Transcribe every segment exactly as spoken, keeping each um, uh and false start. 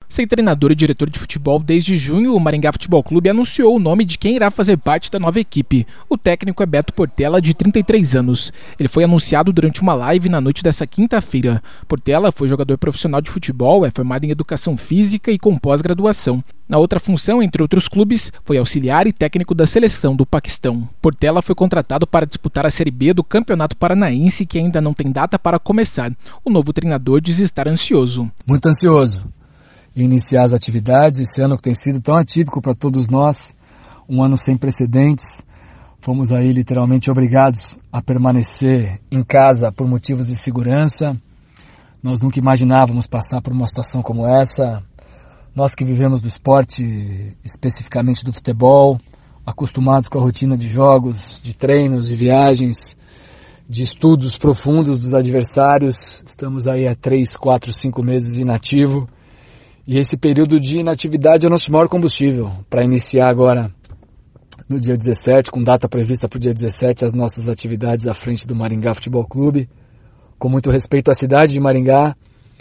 Sem treinador e diretor de futebol desde junho, o Maringá Futebol Clube anunciou o nome de quem irá fazer parte da nova equipe. O técnico é Beto Portela, de trinta e três anos. Ele foi anunciado durante uma live na noite dessa quinta-feira. Portela foi jogador profissional de futebol, é formado em educação física e com pós-graduação. Na outra função, entre outros clubes, foi auxiliar e técnico da seleção do Paquistão. Portela foi contratado para disputar a Série B do Campeonato Paranaense, que ainda não tem data para começar. O novo treinador diz estar ansioso. Muito ansioso. Iniciar as atividades, esse ano que tem sido tão atípico para todos nós, um ano sem precedentes. Fomos aí literalmente obrigados a permanecer em casa por motivos de segurança. Nós nunca imaginávamos passar por uma situação como essa. Nós que vivemos do esporte, especificamente do futebol, acostumados com a rotina de jogos, de treinos, de viagens, de estudos profundos dos adversários, estamos aí há três, quatro, cinco meses inativo. E esse período de inatividade é o nosso maior combustível para iniciar agora no dia dezessete, com data prevista para o dia dezessete, as nossas atividades à frente do Maringá Futebol Clube, com muito respeito à cidade de Maringá,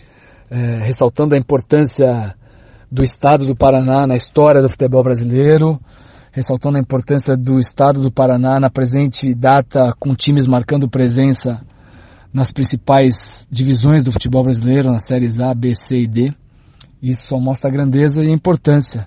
é, ressaltando a importância do estado do Paraná na história do futebol brasileiro, ressaltando a importância do estado do Paraná na presente data, com times marcando presença nas principais divisões do futebol brasileiro, nas séries A, B, C e D. Isso só mostra a grandeza e a importância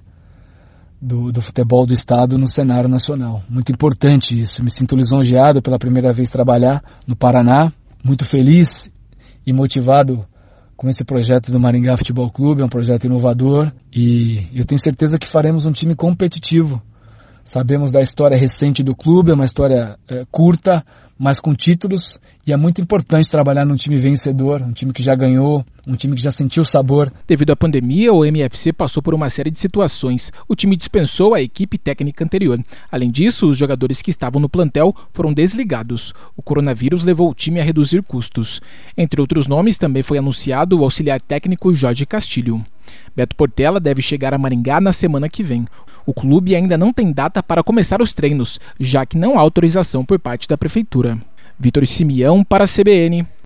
do, do futebol do estado no cenário nacional. Muito importante isso. Me sinto lisonjeado pela primeira vez trabalhar no Paraná. Muito feliz e motivado com esse projeto do Maringá Futebol Clube. É um projeto inovador e eu tenho certeza que faremos um time competitivo. Sabemos da história recente do clube, é uma história é, curta, mas com títulos, e é muito importante trabalhar num time vencedor, um time que já ganhou, um time que já sentiu o sabor. Devido à pandemia, o M F C passou por uma série de situações. O time dispensou a equipe técnica anterior. Além disso, os jogadores que estavam no plantel foram desligados. O coronavírus levou o time a reduzir custos. Entre outros nomes, também foi anunciado o auxiliar técnico Jorge Castilho. Beto Portela deve chegar a Maringá na semana que vem. O clube ainda não tem data para começar os treinos, já que não há autorização por parte da prefeitura. Vitor Simeão para a C B N.